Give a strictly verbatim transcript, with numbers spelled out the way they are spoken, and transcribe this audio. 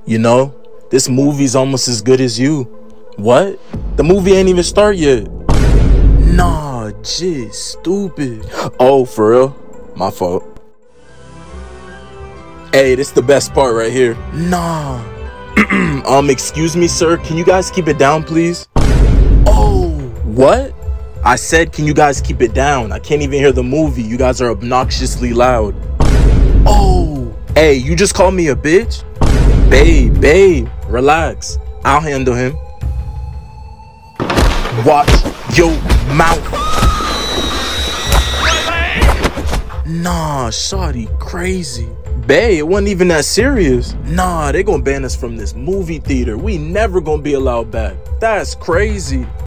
You know, this movie's almost as good as you. What? The movie ain't even start yet. Nah, jizz, stupid. Oh, for real? My fault. Hey, this the best part right here. Nah. um, excuse me, sir. Can you guys keep it down, please? Oh, what? I said, can you guys keep it down? I can't even hear the movie. You guys are obnoxiously loud. Oh, hey, you just called me a bitch? Babe, babe, relax. I'll handle him. Watch your mouth. Nah, shawty, crazy. Bae, it wasn't even that serious. Nah, they gonna ban us from this movie theater. We never gonna be allowed back. That's crazy.